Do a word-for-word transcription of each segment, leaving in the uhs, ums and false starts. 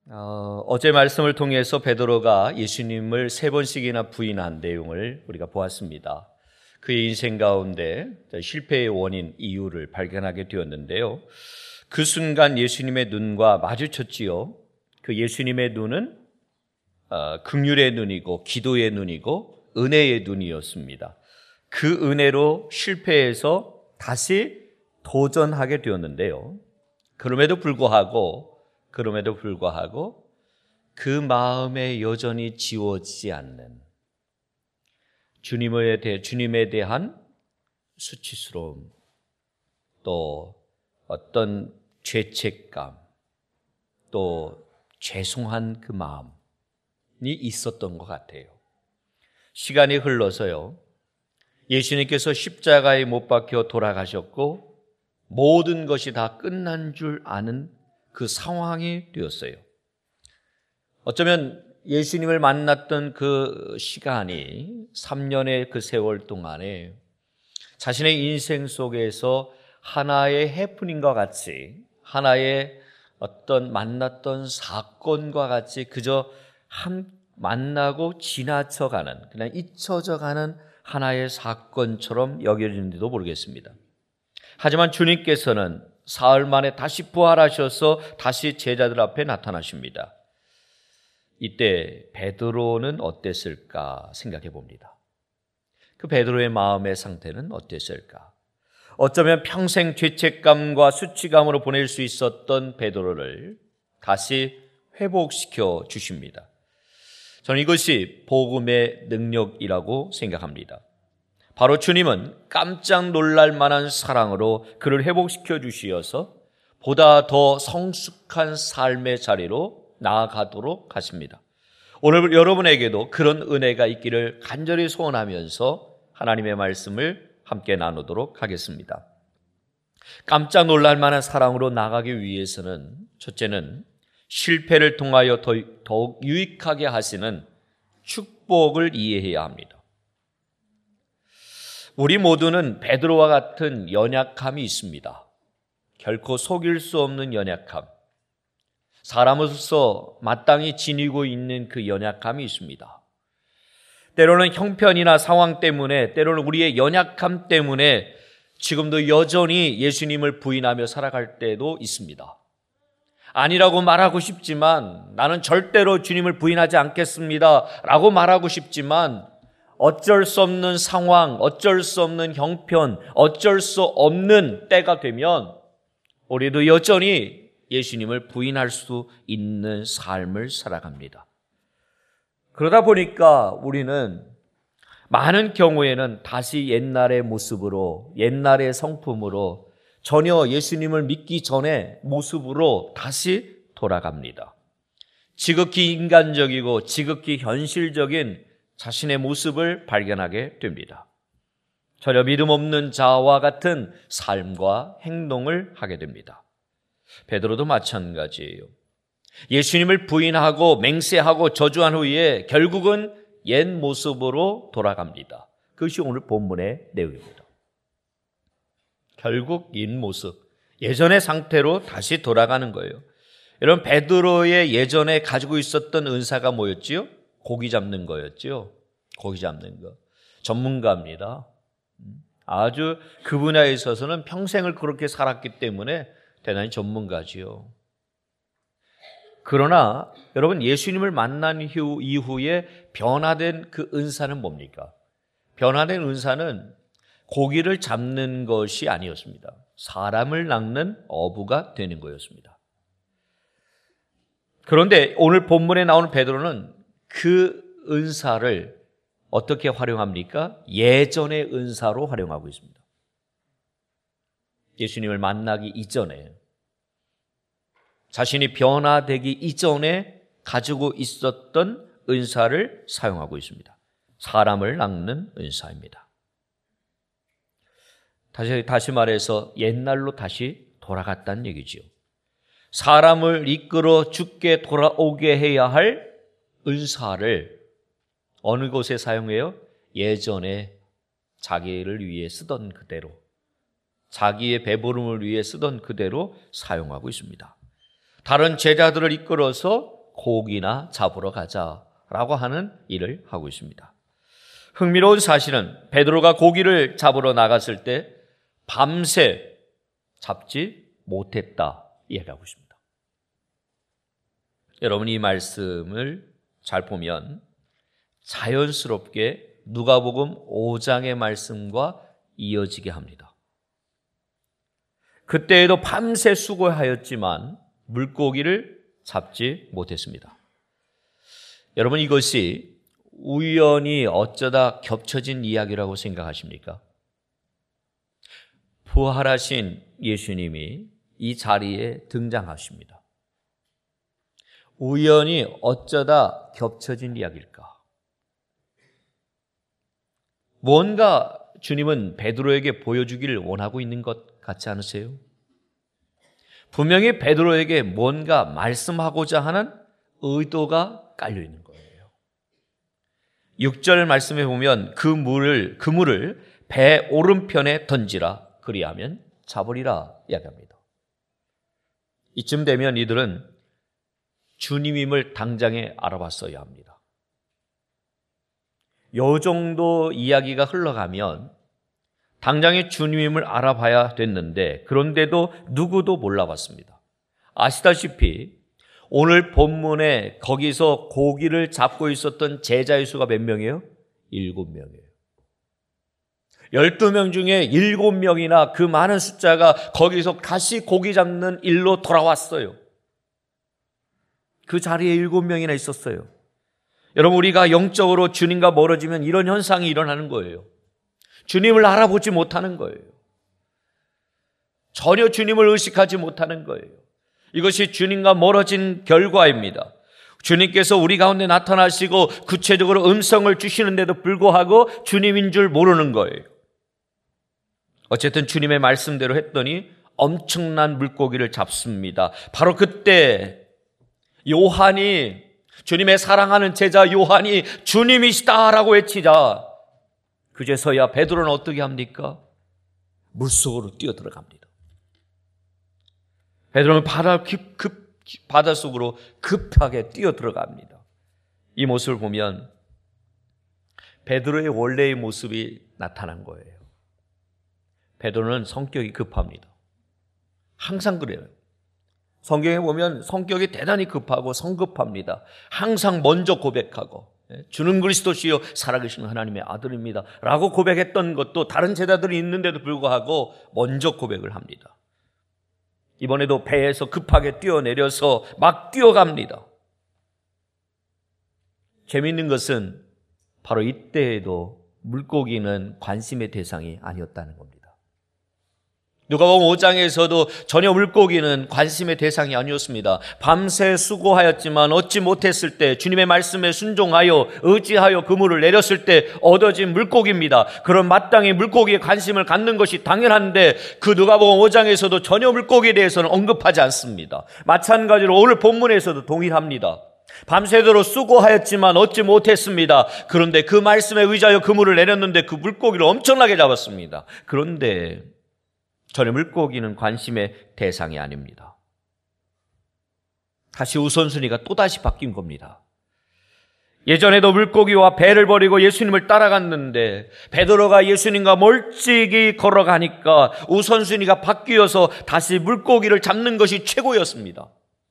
어, 어제 말씀을 통해서 베드로가 예수님을 세 번씩이나 부인한 내용을 우리가 보았습니다. 그의 인생 가운데 실패의 원인, 이유를 발견하게 되었는데요. 그 순간 예수님의 눈과 마주쳤지요. 그 예수님의 눈은 어, 긍휼의 눈이고 기도의 눈이고 은혜의 눈이었습니다. 그 은혜로 실패해서 다시 도전하게 되었는데요. 그럼에도 불구하고 그럼에도 불구하고 그 마음에 여전히 지워지지 않는 주님에 대해 주님에 대한 수치스러움, 또 어떤 죄책감, 또 죄송한 그 마음이 있었던 것 같아요. 시간이 흘러서요. 예수님께서 십자가에 못 박혀 돌아가셨고 모든 것이 다 끝난 줄 아는 그 상황이 되었어요. 어쩌면 예수님을 만났던 그 시간이 삼 년의 그 세월 동안에 자신의 인생 속에서 하나의 해프닝과 같이, 하나의 어떤 만났던 사건과 같이 그저 한 만나고 지나쳐가는, 그냥 잊혀져가는 하나의 사건처럼 여겨지는지도 모르겠습니다. 하지만 주님께서는 사흘 만에 다시 부활하셔서 다시 제자들 앞에 나타나십니다. 이때 베드로는 어땠을까 생각해 봅니다. 그 베드로의 마음의 상태는 어땠을까? 어쩌면 평생 죄책감과 수치감으로 보낼 수 있었던 베드로를 다시 회복시켜 주십니다. 저는 이것이 복음의 능력이라고 생각합니다. 바로 주님은 깜짝 놀랄 만한 사랑으로 그를 회복시켜 주시어서 보다 더 성숙한 삶의 자리로 나아가도록 하십니다. 오늘 여러분에게도 그런 은혜가 있기를 간절히 소원하면서 하나님의 말씀을 함께 나누도록 하겠습니다. 깜짝 놀랄 만한 사랑으로 나가기 위해서는 첫째는 실패를 통하여 더욱 유익하게 하시는 축복을 이해해야 합니다. 우리 모두는 베드로와 같은 연약함이 있습니다. 결코 속일 수 없는 연약함. 사람으로서 마땅히 지니고 있는 그 연약함이 있습니다. 때로는 형편이나 상황 때문에, 때로는 우리의 연약함 때문에 지금도 여전히 예수님을 부인하며 살아갈 때도 있습니다. 아니라고 말하고 싶지만, 나는 절대로 주님을 부인하지 않겠습니다 라고 말하고 싶지만 어쩔 수 없는 상황, 어쩔 수 없는 형편, 어쩔 수 없는 때가 되면 우리도 여전히 예수님을 부인할 수 있는 삶을 살아갑니다. 그러다 보니까 우리는 많은 경우에는 다시 옛날의 모습으로, 옛날의 성품으로, 전혀 예수님을 믿기 전에 모습으로 다시 돌아갑니다. 지극히 인간적이고 지극히 현실적인 자신의 모습을 발견하게 됩니다. 전혀 믿음 없는 자와 같은 삶과 행동을 하게 됩니다. 베드로도 마찬가지예요. 예수님을 부인하고 맹세하고 저주한 후에 결국은 옛 모습으로 돌아갑니다. 그것이 오늘 본문의 내용입니다. 결국 옛 모습, 예전의 상태로 다시 돌아가는 거예요. 여러분, 베드로의 예전에 가지고 있었던 은사가 뭐였지요? 고기 잡는 거였죠. 고기 잡는 거. 전문가입니다. 아주 그 분야에 있어서는 평생을 그렇게 살았기 때문에 대단히 전문가지요. 그러나 여러분, 예수님을 만난 후, 이후에 변화된 그 은사는 뭡니까? 변화된 은사는 고기를 잡는 것이 아니었습니다. 사람을 낚는 어부가 되는 거였습니다. 그런데 오늘 본문에 나오는 베드로는 그 은사를 어떻게 활용합니까? 예전의 은사로 활용하고 있습니다. 예수님을 만나기 이전에, 자신이 변화되기 이전에 가지고 있었던 은사를 사용하고 있습니다. 사람을 낚는 은사입니다. 다시, 다시 말해서 옛날로 다시 돌아갔다는 얘기지요. 사람을 이끌어 죽게 돌아오게 해야 할 은사를 어느 곳에 사용해요? 예전에 자기를 위해 쓰던 그대로, 자기의 배부름을 위해 쓰던 그대로 사용하고 있습니다. 다른 제자들을 이끌어서 고기나 잡으러 가자라고 하는 일을 하고 있습니다. 흥미로운 사실은 베드로가 고기를 잡으러 나갔을 때 밤새 잡지 못했다 이야기하고 있습니다. 여러분, 이 말씀을 잘 보면 자연스럽게 누가복음 오 장의 말씀과 이어지게 합니다. 그때에도 밤새 수고하였지만 물고기를 잡지 못했습니다. 여러분, 이것이 우연히 어쩌다 겹쳐진 이야기라고 생각하십니까? 부활하신 예수님이 이 자리에 등장하십니다. 우연히 어쩌다 겹쳐진 이야기일까? 뭔가 주님은 베드로에게 보여주기를 원하고 있는 것 같지 않으세요? 분명히 베드로에게 뭔가 말씀하고자 하는 의도가 깔려 있는 거예요. 육 절 말씀에 보면 그 물을, 그 물을 배 오른편에 던지라, 그리하면 잡으리라 이야기합니다. 이쯤 되면 이들은 주님임을 당장에 알아봤어야 합니다. 요 정도 이야기가 흘러가면 당장에 주님임을 알아봐야 됐는데, 그런데도 누구도 몰라봤습니다. 아시다시피 오늘 본문에 거기서 고기를 잡고 있었던 제자의 수가 몇 명이에요? 일곱 명이에요. 열두 명 중에 일곱 명이나 그 많은 숫자가 거기서 다시 고기 잡는 일로 돌아왔어요. 그 자리에 일곱 명이나 있었어요. 여러분, 우리가 영적으로 주님과 멀어지면 이런 현상이 일어나는 거예요. 주님을 알아보지 못하는 거예요. 전혀 주님을 의식하지 못하는 거예요. 이것이 주님과 멀어진 결과입니다. 주님께서 우리 가운데 나타나시고 구체적으로 음성을 주시는데도 불구하고 주님인 줄 모르는 거예요. 어쨌든 주님의 말씀대로 했더니 엄청난 물고기를 잡습니다. 바로 그때 요한이, 주님의 사랑하는 제자 요한이 주님이시다라고 외치자 그제서야 베드로는 어떻게 합니까? 물속으로 뛰어들어갑니다. 베드로는 바다 급, 급, 바닷속으로 급하게 뛰어들어갑니다. 이 모습을 보면 베드로의 원래의 모습이 나타난 거예요. 베드로는 성격이 급합니다. 항상 그래요. 성경에 보면 성격이 대단히 급하고 성급합니다. 항상 먼저 고백하고 주는 그리스도시요 살아계신 하나님의 아들입니다 라고 고백했던 것도 다른 제자들이 있는데도 불구하고 먼저 고백을 합니다. 이번에도 배에서 급하게 뛰어내려서 막 뛰어갑니다. 재미있는 것은 바로 이때에도 물고기는 관심의 대상이 아니었다는 겁니다. 누가복음 오 장에서도 전혀 물고기는 관심의 대상이 아니었습니다. 밤새 수고하였지만 얻지 못했을 때 주님의 말씀에 순종하여 의지하여 그물을 내렸을 때 얻어진 물고기입니다. 그런 마땅히 물고기에 관심을 갖는 것이 당연한데 그 누가복음 오 장에서도 전혀 물고기에 대해서는 언급하지 않습니다. 마찬가지로 오늘 본문에서도 동일합니다. 밤새도록 수고하였지만 얻지 못했습니다. 그런데 그 말씀에 의지하여 그물을 내렸는데 그 물고기를 엄청나게 잡았습니다. 그런데 전혀 물고기는 관심의 대상이 아닙니다. 다시 우선순위가 또다시 바뀐 겁니다. 예전에도 물고기와 배를 버리고 예수님을 따라갔는데 베드로가 예수님과 멀찍이 걸어가니까 우선순위가 바뀌어서 다시 물고기를 잡는 것이 최고였습니다.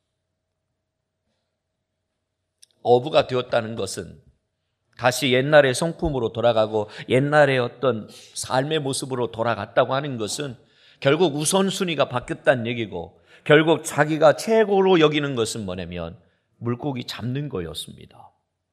어부가 되었다는 것은 다시 옛날의 성품으로 돌아가고 옛날의 어떤 삶의 모습으로 돌아갔다고 하는 것은 결국 우선순위가 바뀌었다는 얘기고, 결국 자기가 최고로 여기는 것은 뭐냐면 물고기 잡는 거였습니다.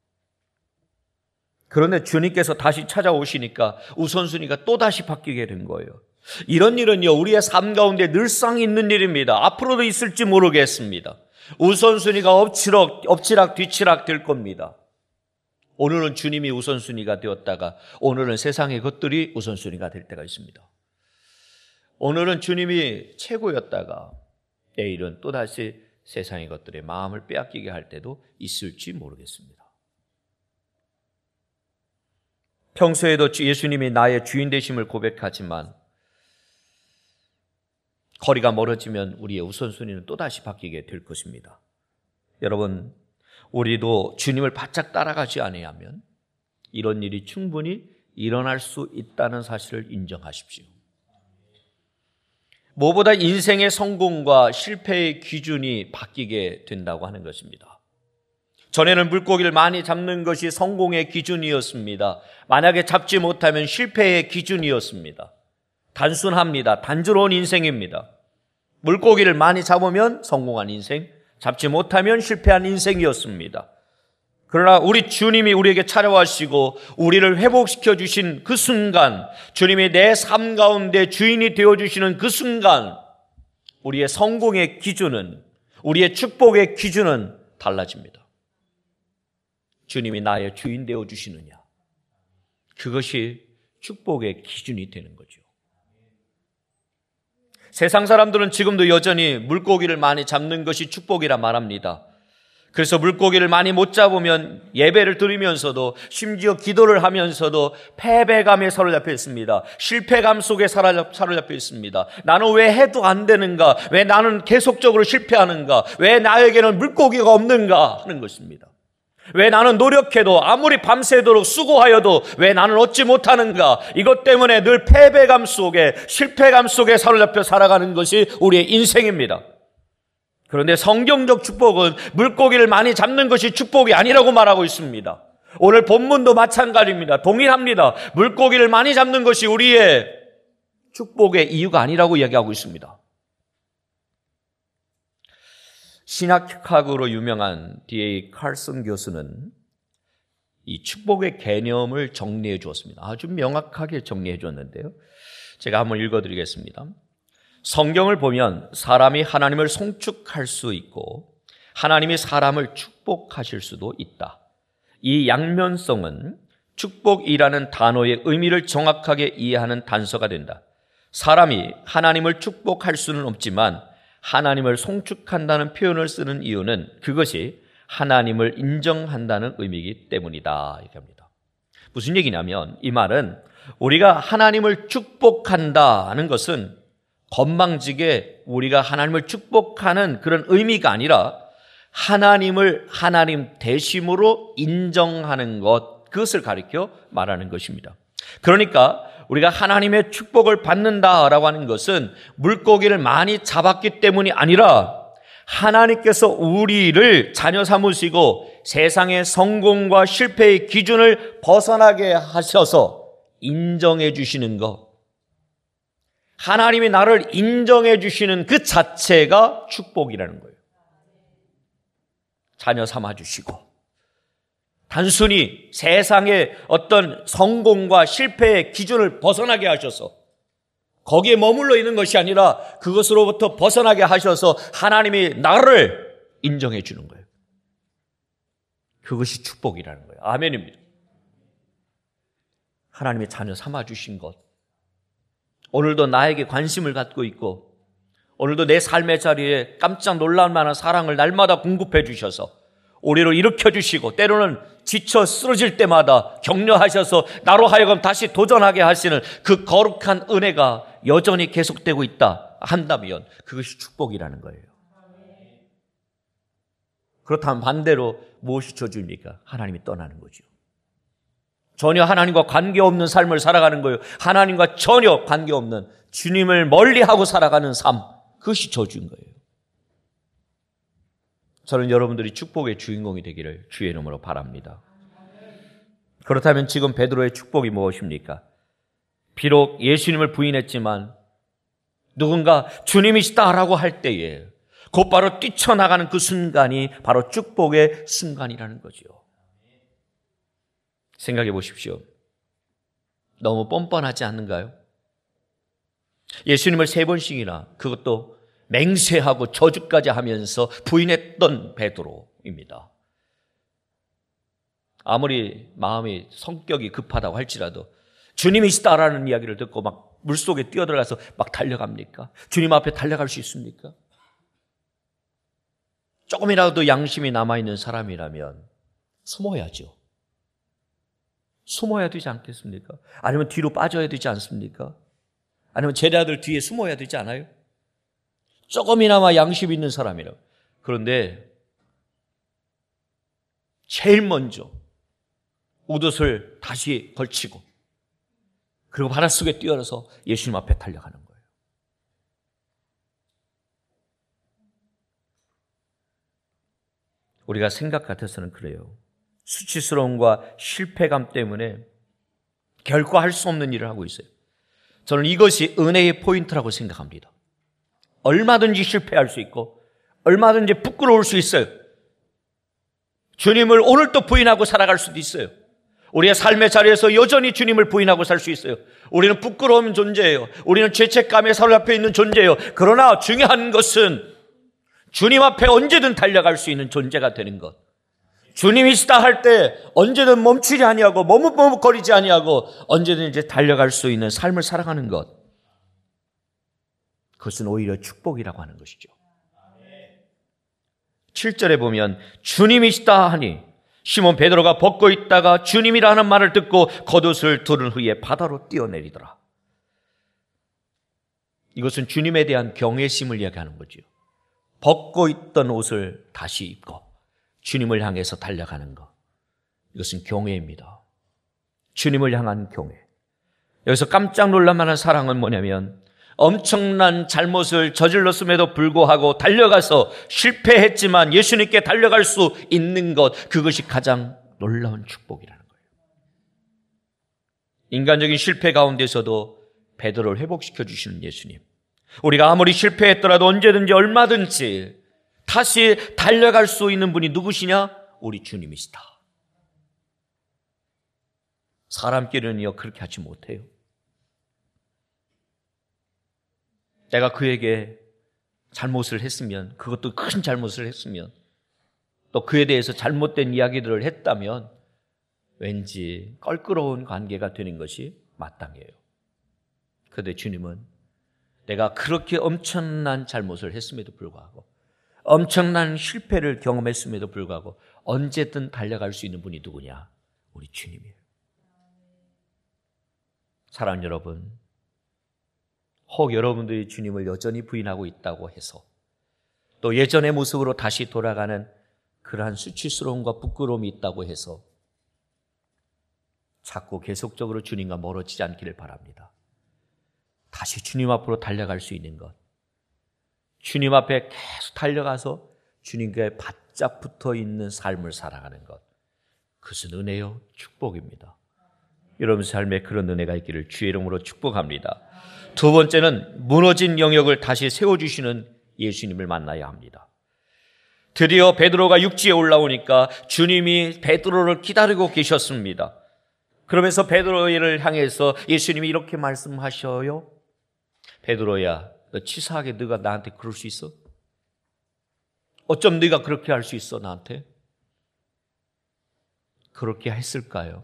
그런데 주님께서 다시 찾아오시니까 우선순위가 또다시 바뀌게 된 거예요. 이런 일은요, 우리의 삶 가운데 늘상 있는 일입니다. 앞으로도 있을지 모르겠습니다. 우선순위가 엎치락, 엎치락 뒤치락 될 겁니다. 오늘은 주님이 우선순위가 되었다가 오늘은 세상의 것들이 우선순위가 될 때가 있습니다. 오늘은 주님이 최고였다가 내일은 또다시 세상의 것들에 마음을 빼앗기게 할 때도 있을지 모르겠습니다. 평소에도 예수님이 나의 주인 되심을 고백하지만 거리가 멀어지면 우리의 우선순위는 또다시 바뀌게 될 것입니다. 여러분, 우리도 주님을 바짝 따라가지 아니하면 이런 일이 충분히 일어날 수 있다는 사실을 인정하십시오. 무엇보다 인생의 성공과 실패의 기준이 바뀌게 된다고 하는 것입니다. 전에는 물고기를 많이 잡는 것이 성공의 기준이었습니다. 만약에 잡지 못하면 실패의 기준이었습니다. 단순합니다. 단조로운 인생입니다. 물고기를 많이 잡으면 성공한 인생, 잡지 못하면 실패한 인생이었습니다. 그러나 우리 주님이 우리에게 찾아와시고 우리를 회복시켜 주신 그 순간, 주님이 내 삶 가운데 주인이 되어주시는 그 순간, 우리의 성공의 기준은, 우리의 축복의 기준은 달라집니다. 주님이 나의 주인 되어주시느냐, 그것이 축복의 기준이 되는 거죠. 세상 사람들은 지금도 여전히 물고기를 많이 잡는 것이 축복이라 말합니다. 그래서 물고기를 많이 못 잡으면 예배를 드리면서도, 심지어 기도를 하면서도 패배감에 사로잡혀 있습니다. 실패감 속에 사로잡혀 있습니다. 나는 왜 해도 안 되는가? 왜 나는 계속적으로 실패하는가? 왜 나에게는 물고기가 없는가? 하는 것입니다. 왜 나는 노력해도, 아무리 밤새도록 수고하여도 왜 나는 얻지 못하는가? 이것 때문에 늘 패배감 속에, 실패감 속에 사로잡혀 살아가는 것이 우리의 인생입니다. 그런데 성경적 축복은 물고기를 많이 잡는 것이 축복이 아니라고 말하고 있습니다. 오늘 본문도 마찬가지입니다. 동일합니다. 물고기를 많이 잡는 것이 우리의 축복의 이유가 아니라고 이야기하고 있습니다. 신학학으로 유명한 디 에이 칼슨 교수는 이 축복의 개념을 정리해 주었습니다. 아주 명확하게 정리해 줬는데요. 제가 한번 읽어드리겠습니다. 성경을 보면 사람이 하나님을 송축할 수 있고 하나님이 사람을 축복하실 수도 있다. 이 양면성은 축복이라는 단어의 의미를 정확하게 이해하는 단서가 된다. 사람이 하나님을 축복할 수는 없지만 하나님을 송축한다는 표현을 쓰는 이유는 그것이 하나님을 인정한다는 의미이기 때문이다. 이렇게 합니다. 무슨 얘기냐면 이 말은 우리가 하나님을 축복한다는 것은 건방지게 우리가 하나님을 축복하는 그런 의미가 아니라 하나님을 하나님 대심으로 인정하는 것, 그것을 가리켜 말하는 것입니다. 그러니까 우리가 하나님의 축복을 받는다라고 하는 것은 물고기를 많이 잡았기 때문이 아니라 하나님께서 우리를 자녀 삼으시고 세상의 성공과 실패의 기준을 벗어나게 하셔서 인정해 주시는 것, 하나님이 나를 인정해 주시는 그 자체가 축복이라는 거예요. 자녀 삼아 주시고 단순히 세상의 어떤 성공과 실패의 기준을 벗어나게 하셔서 거기에 머물러 있는 것이 아니라 그것으로부터 벗어나게 하셔서 하나님이 나를 인정해 주는 거예요. 그것이 축복이라는 거예요. 아멘입니다. 하나님의 자녀 삼아 주신 것, 오늘도 나에게 관심을 갖고 있고 오늘도 내 삶의 자리에 깜짝 놀랄 만한 사랑을 날마다 공급해 주셔서 우리를 일으켜 주시고 때로는 지쳐 쓰러질 때마다 격려하셔서 나로 하여금 다시 도전하게 하시는 그 거룩한 은혜가 여전히 계속되고 있다 한다면 그것이 축복이라는 거예요. 그렇다면 반대로 무엇이 저주입니까? 하나님이 떠나는 거죠. 전혀 하나님과 관계없는 삶을 살아가는 거예요. 하나님과 전혀 관계없는 주님을 멀리하고 살아가는 삶, 그것이 저주인 거예요. 저는 여러분들이 축복의 주인공이 되기를 주의 이름으로 바랍니다. 그렇다면 지금 베드로의 축복이 무엇입니까? 비록 예수님을 부인했지만 누군가 주님이시다라고 할 때에 곧바로 뛰쳐나가는 그 순간이 바로 축복의 순간이라는 거죠. 생각해 보십시오. 너무 뻔뻔하지 않는가요? 예수님을 세 번씩이나 그것도 맹세하고 저주까지 하면서 부인했던 베드로입니다. 아무리 마음이 성격이 급하다고 할지라도 주님이시다라는 이야기를 듣고 막 물속에 뛰어들어가서 막 달려갑니까? 주님 앞에 달려갈 수 있습니까? 조금이라도 양심이 남아있는 사람이라면 숨어야죠. 숨어야 되지 않겠습니까? 아니면 뒤로 빠져야 되지 않습니까? 아니면 제자들 뒤에 숨어야 되지 않아요? 조금이나마 양심 있는 사람이라. 그런데 제일 먼저 옷을 다시 걸치고 그리고 바닷속에 뛰어서 예수님 앞에 달려가는 거예요. 우리가 생각 같아서는 그래요. 수치스러움과 실패감 때문에 결코 할 수 없는 일을 하고 있어요. 저는 이것이 은혜의 포인트라고 생각합니다. 얼마든지 실패할 수 있고 얼마든지 부끄러울 수 있어요. 주님을 오늘 또 부인하고 살아갈 수도 있어요. 우리의 삶의 자리에서 여전히 주님을 부인하고 살 수 있어요. 우리는 부끄러운 존재예요. 우리는 죄책감에 사로잡혀 있는 존재예요. 그러나 중요한 것은 주님 앞에 언제든 달려갈 수 있는 존재가 되는 것. 주님이시다 할 때 언제든 멈추지 아니하고 머뭇머뭇거리지 아니하고 언제든 이제 달려갈 수 있는 삶을 살아가는 것. 그것은 오히려 축복이라고 하는 것이죠. 칠 절에 보면 주님이시다 하니 시몬 베드로가 벗고 있다가 주님이라는 말을 듣고 겉옷을 두른 후에 바다로 뛰어내리더라. 이것은 주님에 대한 경외심을 이야기하는 거죠. 벗고 있던 옷을 다시 입고 주님을 향해서 달려가는 것. 이것은 경외입니다. 주님을 향한 경외. 여기서 깜짝 놀랄 만한 사랑은 뭐냐면 엄청난 잘못을 저질렀음에도 불구하고 달려가서 실패했지만 예수님께 달려갈 수 있는 것, 그것이 가장 놀라운 축복이라는 거예요. 인간적인 실패 가운데서도 베드로를 회복시켜 주시는 예수님. 우리가 아무리 실패했더라도 언제든지 얼마든지 다시 달려갈 수 있는 분이 누구시냐? 우리 주님이시다. 사람끼리는요 그렇게 하지 못해요. 내가 그에게 잘못을 했으면, 그것도 큰 잘못을 했으면, 또 그에 대해서 잘못된 이야기들을 했다면 왠지 껄끄러운 관계가 되는 것이 마땅해요. 그런데 주님은 내가 그렇게 엄청난 잘못을 했음에도 불구하고 엄청난 실패를 경험했음에도 불구하고 언제든 달려갈 수 있는 분이 누구냐? 우리 주님이에요. 사랑하는 여러분, 혹 여러분들이 주님을 여전히 부인하고 있다고 해서 또 예전의 모습으로 다시 돌아가는 그러한 수치스러움과 부끄러움이 있다고 해서 자꾸 계속적으로 주님과 멀어지지 않기를 바랍니다. 다시 주님 앞으로 달려갈 수 있는 것, 주님 앞에 계속 달려가서 주님께 바짝 붙어 있는 삶을 살아가는 것, 그것은 은혜요 축복입니다. 여러분 삶에 그런 은혜가 있기를 주의 이름으로 축복합니다. 두 번째는 무너진 영역을 다시 세워주시는 예수님을 만나야 합니다. 드디어 베드로가 육지에 올라오니까 주님이 베드로를 기다리고 계셨습니다. 그러면서 베드로를 향해서 예수님이 이렇게 말씀하셔요. 베드로야, 너 치사하게 네가 나한테 그럴 수 있어? 어쩜 네가 그렇게 할 수 있어 나한테? 그렇게 했을까요?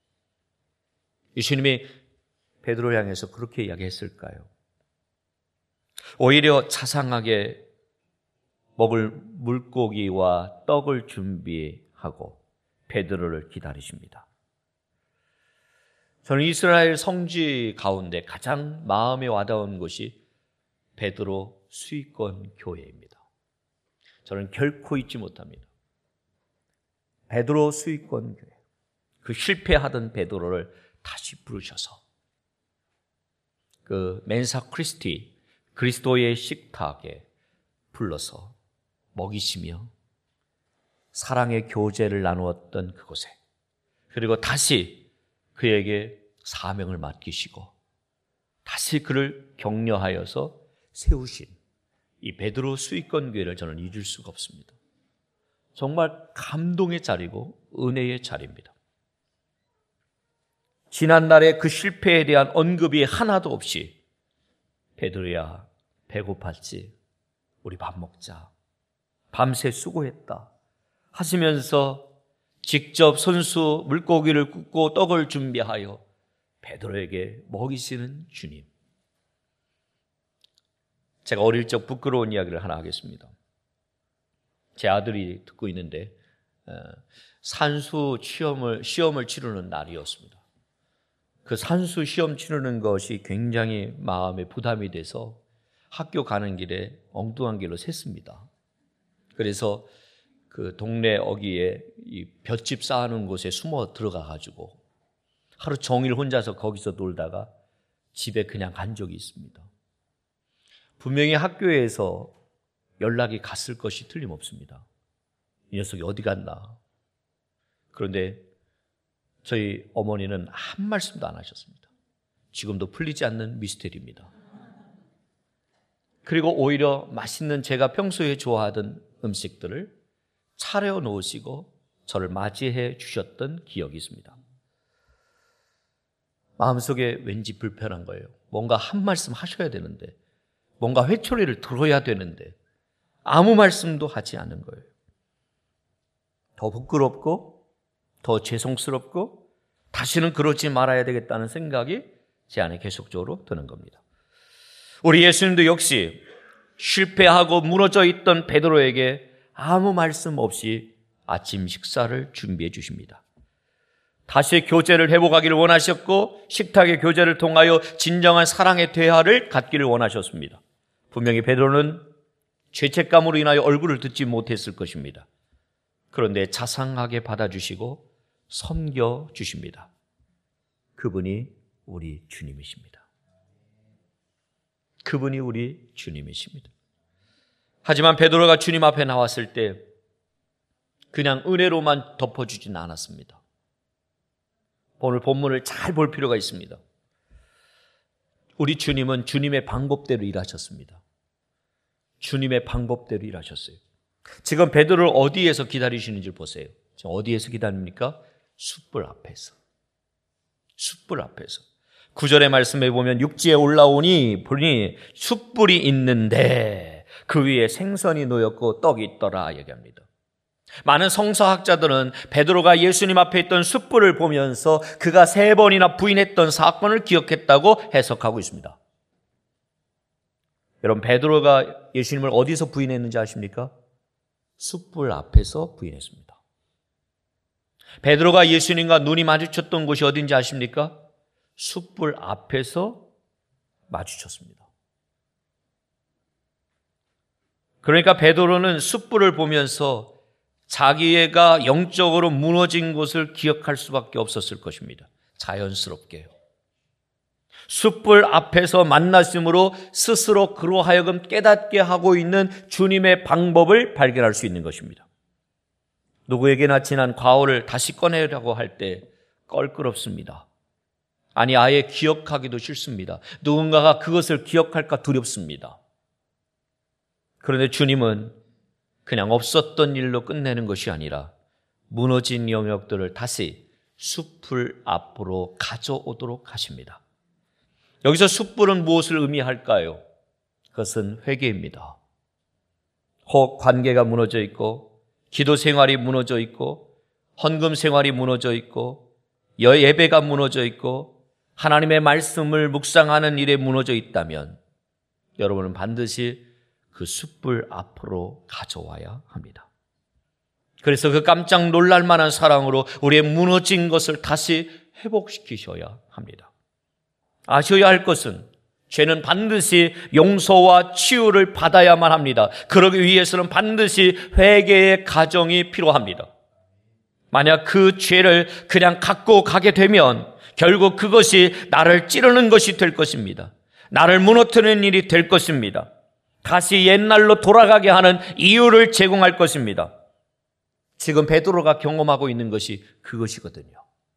예수님이 베드로를 향해서 그렇게 이야기했을까요? 오히려 자상하게 먹을 물고기와 떡을 준비하고 베드로를 기다리십니다. 저는 이스라엘 성지 가운데 가장 마음에 와닿은 것이 베드로 수익권 교회입니다. 저는 결코 잊지 못합니다. 베드로 수익권 교회. 그 실패하던 베드로를 다시 부르셔서 그 멘사 크리스티, 그리스도의 식탁에 불러서 먹이시며 사랑의 교제를 나누었던 그곳에, 그리고 다시 그에게 사명을 맡기시고 다시 그를 격려하여서 세우신 이 베드로 수익권 교회를 저는 잊을 수가 없습니다. 정말 감동의 자리고 은혜의 자리입니다. 지난날의 그 실패에 대한 언급이 하나도 없이 베드로야 배고팠지? 우리 밥 먹자. 밤새 수고했다 하시면서 직접 손수 물고기를 굽고 떡을 준비하여 베드로에게 먹이시는 주님. 제가 어릴 적 부끄러운 이야기를 하나 하겠습니다. 제 아들이 듣고 있는데 산수 시험을, 시험을 치르는 날이었습니다. 그 산수 시험 치르는 것이 굉장히 마음에 부담이 돼서 학교 가는 길에 엉뚱한 길로 샜습니다. 그래서 그 동네 어귀에 이 볏짚 쌓아놓은 곳에 숨어 들어가가지고 하루 종일 혼자서 거기서 놀다가 집에 그냥 간 적이 있습니다. 분명히 학교에서 연락이 갔을 것이 틀림없습니다. 이 녀석이 어디 갔나. 그런데 저희 어머니는 한 말씀도 안 하셨습니다. 지금도 풀리지 않는 미스테리입니다. 그리고 오히려 맛있는 제가 평소에 좋아하던 음식들을 차려 놓으시고 저를 맞이해 주셨던 기억이 있습니다. 마음속에 왠지 불편한 거예요. 뭔가 한 말씀 하셔야 되는데, 뭔가 회초리를 들어야 되는데 아무 말씀도 하지 않은 거예요. 더 부끄럽고 더 죄송스럽고 다시는 그러지 말아야 되겠다는 생각이 제 안에 계속적으로 드는 겁니다. 우리 예수님도 역시 실패하고 무너져 있던 베드로에게 아무 말씀 없이 아침 식사를 준비해 주십니다. 다시 교제를 회복하기를 원하셨고 식탁의 교제를 통하여 진정한 사랑의 대화를 갖기를 원하셨습니다. 분명히 베드로는 죄책감으로 인하여 얼굴을 듣지 못했을 것입니다. 그런데 자상하게 받아주시고 섬겨주십니다. 그분이 우리 주님이십니다. 그분이 우리 주님이십니다. 하지만 베드로가 주님 앞에 나왔을 때 그냥 은혜로만 덮어주진 않았습니다. 오늘 본문을 잘 볼 필요가 있습니다. 우리 주님은 주님의 방법대로 일하셨습니다. 주님의 방법대로 일하셨어요. 지금 베드로를 어디에서 기다리시는지 보세요. 지금 어디에서 기다립니까? 숯불 앞에서. 숯불 앞에서. 구절의 말씀에 보면 육지에 올라오니 보니 숯불이 있는데 그 위에 생선이 놓였고 떡이 있더라 얘기합니다. 많은 성서학자들은 베드로가 예수님 앞에 있던 숯불을 보면서 그가 세 번이나 부인했던 사건을 기억했다고 해석하고 있습니다. 여러분, 베드로가 예수님을 어디서 부인했는지 아십니까? 숯불 앞에서 부인했습니다. 베드로가 예수님과 눈이 마주쳤던 곳이 어딘지 아십니까? 숯불 앞에서 마주쳤습니다. 그러니까 베드로는 숯불을 보면서 자기가 영적으로 무너진 곳을 기억할 수밖에 없었을 것입니다. 자연스럽게요. 숯불 앞에서 만나심으로 스스로 그로 하여금 깨닫게 하고 있는 주님의 방법을 발견할 수 있는 것입니다. 누구에게나 지난 과오를 다시 꺼내려고 할 때 껄끄럽습니다. 아니, 아예 기억하기도 싫습니다. 누군가가 그것을 기억할까 두렵습니다. 그런데 주님은 그냥 없었던 일로 끝내는 것이 아니라 무너진 영역들을 다시 숯불 앞으로 가져오도록 하십니다. 여기서 숯불은 무엇을 의미할까요? 그것은 회개입니다. 혹 관계가 무너져 있고 기도 생활이 무너져 있고 헌금 생활이 무너져 있고 예배가 무너져 있고 하나님의 말씀을 묵상하는 일에 무너져 있다면 여러분은 반드시 그 숯불 앞으로 가져와야 합니다. 그래서 그 깜짝 놀랄 만한 사랑으로 우리의 무너진 것을 다시 회복시키셔야 합니다. 아셔야 할 것은 죄는 반드시 용서와 치유를 받아야만 합니다. 그러기 위해서는 반드시 회개의 과정이 필요합니다. 만약 그 죄를 그냥 갖고 가게 되면 결국 그것이 나를 찌르는 것이 될 것입니다. 나를 무너뜨리는 일이 될 것입니다. 다시 옛날로 돌아가게 하는 이유를 제공할 것입니다. 지금 베드로가 경험하고 있는 것이 그것이거든요.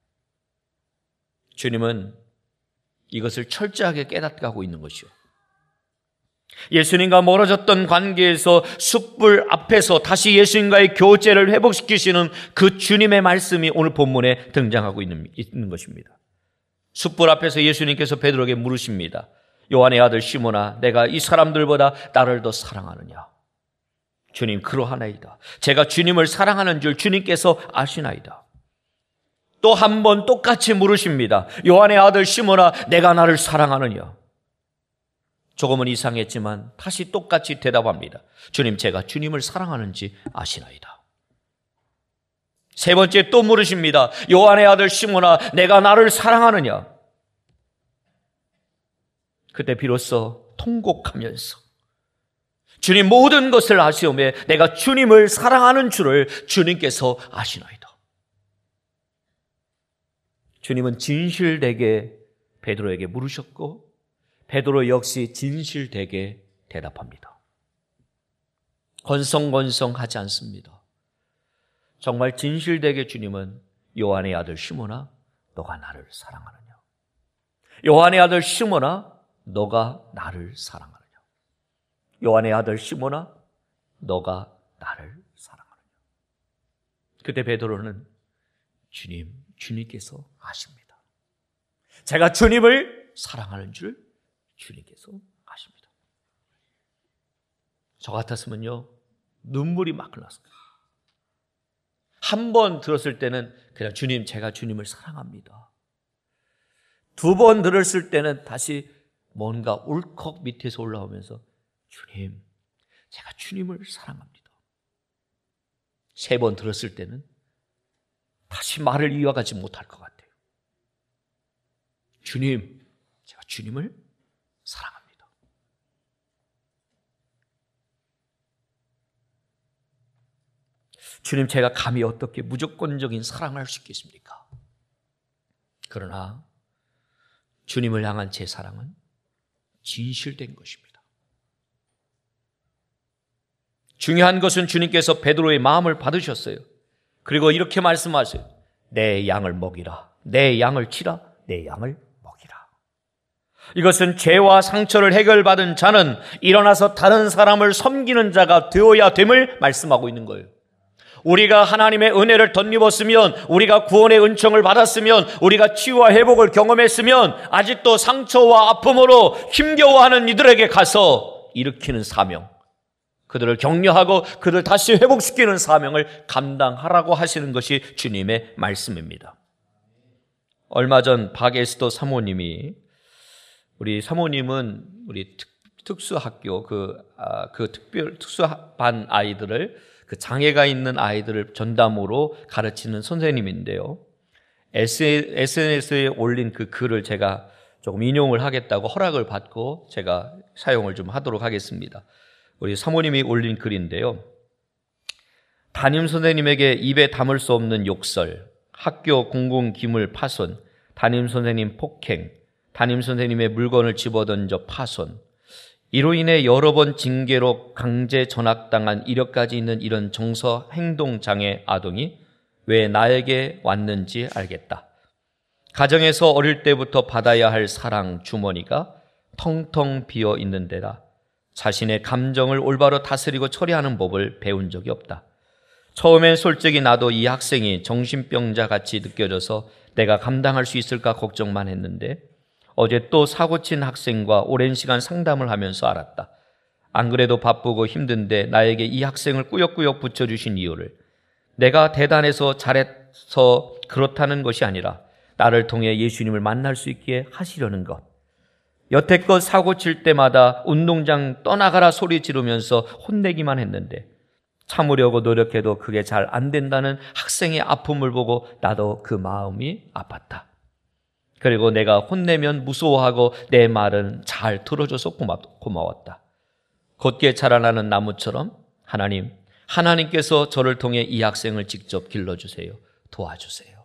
주님은 이것을 철저하게 깨닫고 있는 것이요. 예수님과 멀어졌던 관계에서 숯불 앞에서 다시 예수님과의 교제를 회복시키시는 그 주님의 말씀이 오늘 본문에 등장하고 있는, 있는 것입니다. 숯불 앞에서 예수님께서 베드로에게 물으십니다. 요한의 아들 시몬아, 내가 이 사람들보다 나를 더 사랑하느냐? 주님, 그러하나이다. 제가 주님을 사랑하는 줄 주님께서 아시나이다. 또 한 번 똑같이 물으십니다. 요한의 아들 시몬아, 내가 나를 사랑하느냐? 조금은 이상했지만 다시 똑같이 대답합니다. 주님, 제가 주님을 사랑하는지 아시나이다. 세 번째 또 물으십니다. 요한의 아들 시몬아, 내가 나를 사랑하느냐? 그때 비로소 통곡하면서 주님 모든 것을 아시오매 내가 주님을 사랑하는 줄을 주님께서 아시나이다. 주님은 진실되게 베드로에게 물으셨고 베드로 역시 진실되게 대답합니다. 건성건성하지 않습니다. 정말 진실되게 주님은 요한의 아들 시몬아 너가 나를 사랑하느냐? 요한의 아들 시몬아 너가 나를 사랑하느냐? 요한의 아들 시몬아 너가 나를 사랑하느냐? 그때 베드로는 주님, 주님께서 아십니다. 제가 주님을 사랑하는 줄 주님께서 아십니다. 저 같았으면요 눈물이 막 흘렀을 거예요. 한 번 들었을 때는 그냥 주님, 제가 주님을 사랑합니다. 두 번 들었을 때는 다시 뭔가 울컥 밑에서 올라오면서 주님, 제가 주님을 사랑합니다. 세 번 들었을 때는 다시 말을 이어가지 못할 것 같아요. 주님, 제가 주님을 사랑합니다. 주님, 제가 감히 어떻게 무조건적인 사랑을 할 수 있겠습니까? 그러나 주님을 향한 제 사랑은 진실된 것입니다. 중요한 것은 주님께서 베드로의 마음을 받으셨어요. 그리고 이렇게 말씀하세요. 내 양을 먹이라. 내 양을 치라. 내 양을 먹이라. 이것은 죄와 상처를 해결받은 자는 일어나서 다른 사람을 섬기는 자가 되어야 됨을 말씀하고 있는 거예요. 우리가 하나님의 은혜를 덧입었으면, 우리가 구원의 은총을 받았으면, 우리가 치유와 회복을 경험했으면 아직도 상처와 아픔으로 힘겨워하는 이들에게 가서 일으키는 사명, 그들을 격려하고 그들을 다시 회복시키는 사명을 감당하라고 하시는 것이 주님의 말씀입니다. 얼마 전 박에스더 사모님이, 우리 사모님은 우리 특, 특수학교 그, 아, 그 특별 특수반 아이들을, 그 장애가 있는 아이들을 전담으로 가르치는 선생님인데요. 에스엔에스에 올린 그 글을 제가 조금 인용을 하겠다고 허락을 받고 제가 사용을 좀 하도록 하겠습니다. 우리 사모님이 올린 글인데요. 담임 선생님에게 입에 담을 수 없는 욕설, 학교 공공기물 파손, 담임 선생님 폭행, 담임 선생님의 물건을 집어던져 파손, 이로 인해 여러 번 징계로 강제 전학당한 이력까지 있는 이런 정서 행동장애 아동이 왜 나에게 왔는지 알겠다. 가정에서 어릴 때부터 받아야 할 사랑 주머니가 텅텅 비어 있는 데다 자신의 감정을 올바로 다스리고 처리하는 법을 배운 적이 없다. 처음엔 솔직히 나도 이 학생이 정신병자 같이 느껴져서 내가 감당할 수 있을까 걱정만 했는데 어제 또 사고친 학생과 오랜 시간 상담을 하면서 알았다. 안 그래도 바쁘고 힘든데 나에게 이 학생을 꾸역꾸역 붙여주신 이유를 내가 대단해서 잘해서 그렇다는 것이 아니라 나를 통해 예수님을 만날 수 있게 하시려는 것. 여태껏 사고칠 때마다 운동장 떠나가라 소리 지르면서 혼내기만 했는데 참으려고 노력해도 그게 잘 안 된다는 학생의 아픔을 보고 나도 그 마음이 아팠다. 그리고 내가 혼내면 무서워하고 내 말은 잘 들어줘서 고마웠다. 곧게 자라나는 나무처럼 하나님, 하나님께서 저를 통해 이 학생을 직접 길러주세요. 도와주세요.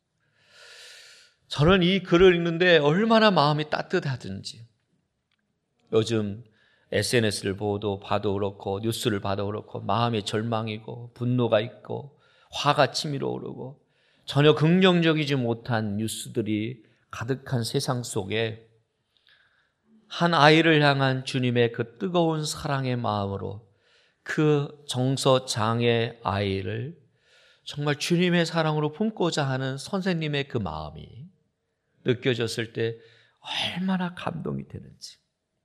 저는 이 글을 읽는데 얼마나 마음이 따뜻하든지, 요즘 에스엔에스를 보도 봐도 그렇고 뉴스를 봐도 그렇고 마음이 절망이고 분노가 있고 화가 치밀어 오르고 전혀 긍정적이지 못한 뉴스들이 가득한 세상 속에 한 아이를 향한 주님의 그 뜨거운 사랑의 마음으로 그 정서장애 아이를 정말 주님의 사랑으로 품고자 하는 선생님의 그 마음이 느껴졌을 때 얼마나 감동이 되는지.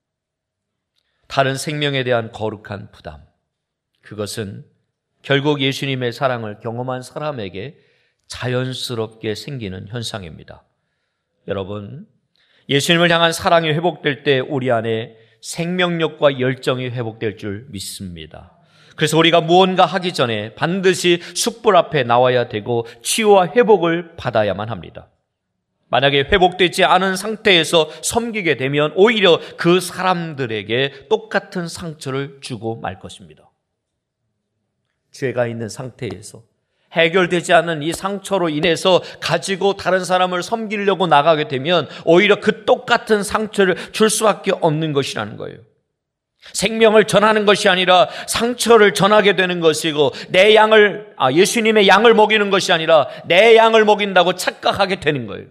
다른 생명에 대한 거룩한 부담, 그것은 결국 예수님의 사랑을 경험한 사람에게 자연스럽게 생기는 현상입니다. 여러분, 예수님을 향한 사랑이 회복될 때 우리 안에 생명력과 열정이 회복될 줄 믿습니다. 그래서 우리가 무언가 하기 전에 반드시 숯불 앞에 나와야 되고 치유와 회복을 받아야만 합니다. 만약에 회복되지 않은 상태에서 섬기게 되면 오히려 그 사람들에게 똑같은 상처를 주고 말 것입니다. 죄가 있는 상태에서 해결되지 않은 이 상처로 인해서 가지고 다른 사람을 섬기려고 나가게 되면 오히려 그 똑같은 상처를 줄 수밖에 없는 것이라는 거예요. 생명을 전하는 것이 아니라 상처를 전하게 되는 것이고, 내 양을, 아, 예수님의 양을 먹이는 것이 아니라 내 양을 먹인다고 착각하게 되는 거예요.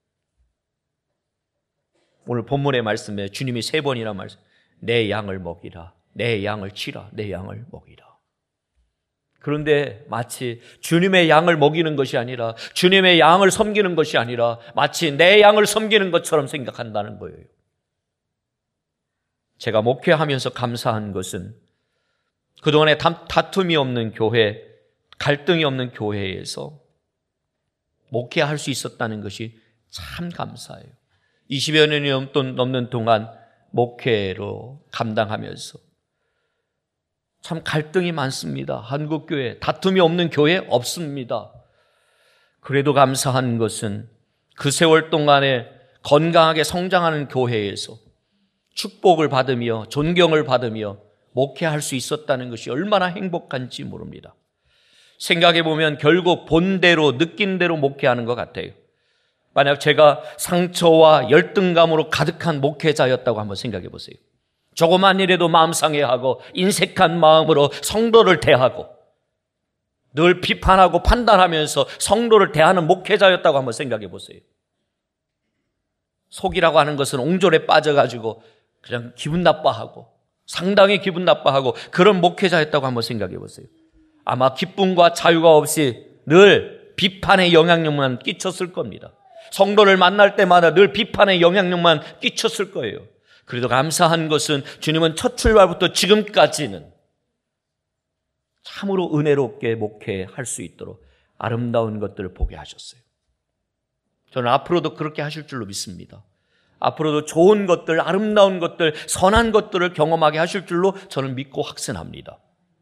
오늘 본문의 말씀에 주님이 세 번이나 말씀, 내 양을 먹이라, 내 양을 치라, 내 양을 먹이라. 그런데 마치 주님의 양을 먹이는 것이 아니라, 주님의 양을 섬기는 것이 아니라 마치 내 양을 섬기는 것처럼 생각한다는 거예요. 제가 목회하면서 감사한 것은 그동안에 다툼이 없는 교회, 갈등이 없는 교회에서 목회할 수 있었다는 것이 참 감사해요. 이십여 년이 넘는 동안 목회로 감당하면서 참 갈등이 많습니다. 한국교회, 다툼이 없는 교회 없습니다. 그래도 감사한 것은 그 세월 동안에 건강하게 성장하는 교회에서 축복을 받으며 존경을 받으며 목회할 수 있었다는 것이 얼마나 행복한지 모릅니다. 생각해 보면 결국 본대로 느낀 대로 목회하는 것 같아요. 만약 제가 상처와 열등감으로 가득한 목회자였다고 한번 생각해 보세요. 조그만 일에도 마음 상해하고 인색한 마음으로 성도를 대하고 늘 비판하고 판단하면서 성도를 대하는 목회자였다고 한번 생각해 보세요. 속이라고 하는 것은 옹졸에 빠져가지고 그냥 기분 나빠하고 상당히 기분 나빠하고 그런 목회자였다고 한번 생각해 보세요. 아마 기쁨과 자유가 없이 늘 비판의 영향력만 끼쳤을 겁니다. 성도를 만날 때마다 늘 비판의 영향력만 끼쳤을 거예요. 그래도 감사한 것은 주님은 첫 출발부터 지금까지는 참으로 은혜롭게 목회할 수 있도록 아름다운 것들을 보게 하셨어요. 저는 앞으로도 그렇게 하실 줄로 믿습니다. 앞으로도 좋은 것들, 아름다운 것들, 선한 것들을 경험하게 하실 줄로 저는 믿고 확신합니다.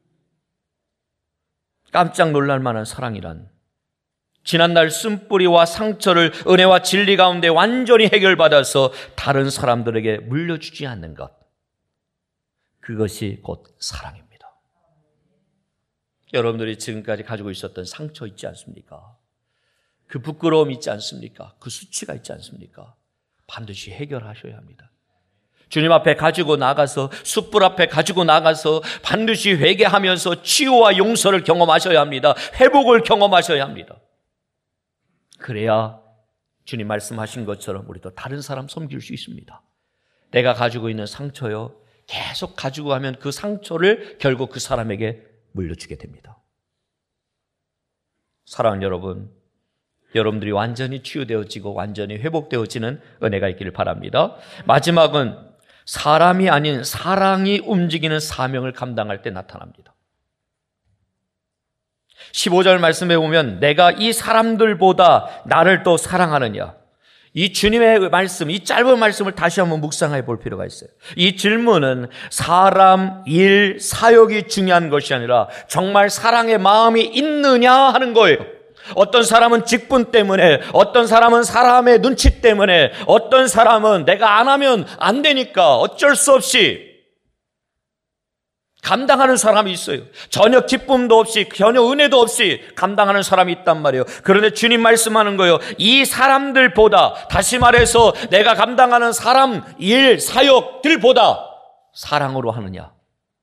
깜짝 놀랄 만한 사랑이란 지난날 쓴뿌리와 상처를 은혜와 진리 가운데 완전히 해결받아서 다른 사람들에게 물려주지 않는 것, 그것이 곧 사랑입니다. 여러분들이 지금까지 가지고 있었던 상처 있지 않습니까? 그 부끄러움 있지 않습니까? 그 수치가 있지 않습니까? 반드시 해결하셔야 합니다. 주님 앞에 가지고 나가서, 숯불 앞에 가지고 나가서 반드시 회개하면서 치유와 용서를 경험하셔야 합니다. 회복을 경험하셔야 합니다. 그래야 주님 말씀하신 것처럼 우리도 다른 사람 섬길 수 있습니다. 내가 가지고 있는 상처요, 계속 가지고 가면 그 상처를 결국 그 사람에게 물려주게 됩니다. 사랑하는 여러분, 여러분들이 완전히 치유되어지고 완전히 회복되어지는 은혜가 있기를 바랍니다. 마지막은 사람이 아닌 사랑이 움직이는 사명을 감당할 때 나타납니다. 십오 절 말씀에 보면 내가 이 사람들보다 나를 또 사랑하느냐. 이 주님의 말씀, 이 짧은 말씀을 다시 한번 묵상해 볼 필요가 있어요. 이 질문은 사람, 일, 사역이 중요한 것이 아니라 정말 사랑의 마음이 있느냐 하는 거예요. 어떤 사람은 직분 때문에, 어떤 사람은 사람의 눈치 때문에, 어떤 사람은 내가 안 하면 안 되니까 어쩔 수 없이 감당하는 사람이 있어요. 전혀 기쁨도 없이, 전혀 은혜도 없이 감당하는 사람이 있단 말이에요. 그런데 주님 말씀하는 거예요. 이 사람들보다, 다시 말해서 내가 감당하는 사람, 일, 사역들보다 사랑으로 하느냐?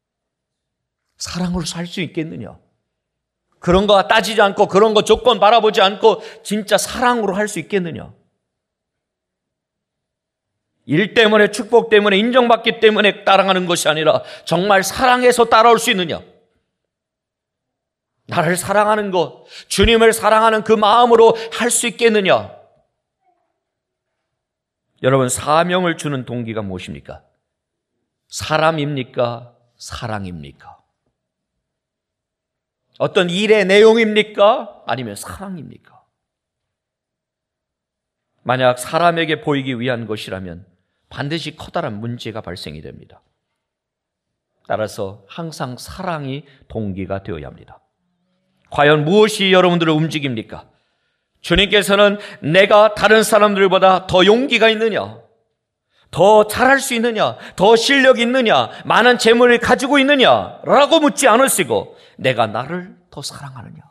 사랑으로 살 수 있겠느냐? 그런 거 따지지 않고, 그런 거 조건 바라보지 않고 진짜 사랑으로 할 수 있겠느냐? 일 때문에, 축복 때문에, 인정받기 때문에 따라가는 것이 아니라 정말 사랑해서 따라올 수 있느냐? 나를 사랑하는 것, 주님을 사랑하는 그 마음으로 할 수 있겠느냐? 여러분, 사명을 주는 동기가 무엇입니까? 사람입니까? 사랑입니까? 어떤 일의 내용입니까? 아니면 사랑입니까? 만약 사람에게 보이기 위한 것이라면 반드시 커다란 문제가 발생이 됩니다. 따라서 항상 사랑이 동기가 되어야 합니다. 과연 무엇이 여러분들을 움직입니까? 주님께서는 내가 다른 사람들보다 더 용기가 있느냐, 더 잘할 수 있느냐, 더 실력이 있느냐, 많은 재물을 가지고 있느냐라고 묻지 않으시고 내가 나를 더 사랑하느냐,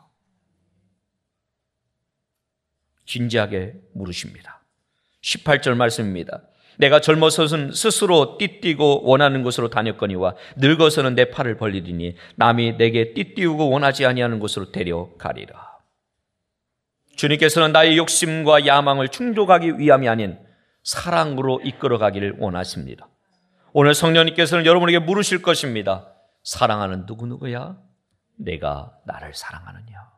진지하게 물으십니다. 십팔 절 말씀입니다. 내가 젊어서는 스스로 띠띠고 원하는 곳으로 다녔거니와 늙어서는 내 팔을 벌리리니 남이 내게 띠띠우고 원하지 아니하는 곳으로 데려가리라. 주님께서는 나의 욕심과 야망을 충족하기 위함이 아닌 사랑으로 이끌어가기를 원하십니다. 오늘 성령님께서는 여러분에게 물으실 것입니다. 사랑하는 누구누구야? 내가 나를 사랑하느냐?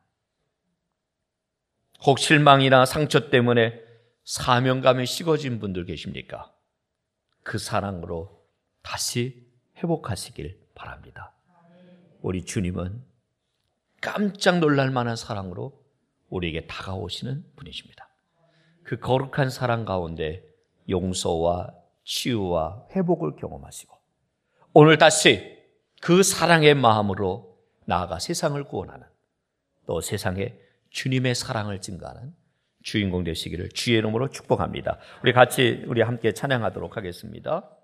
혹 실망이나 상처 때문에 사명감이 식어진 분들 계십니까? 그 사랑으로 다시 회복하시길 바랍니다. 우리 주님은 깜짝 놀랄 만한 사랑으로 우리에게 다가오시는 분이십니다. 그 거룩한 사랑 가운데 용서와 치유와 회복을 경험하시고 오늘 다시 그 사랑의 마음으로 나아가 세상을 구원하는, 또 세상에 주님의 사랑을 증가하는 주인공 되시기를 주의 이름으로 축복합니다. 우리 같이 우리 함께 찬양하도록 하겠습니다.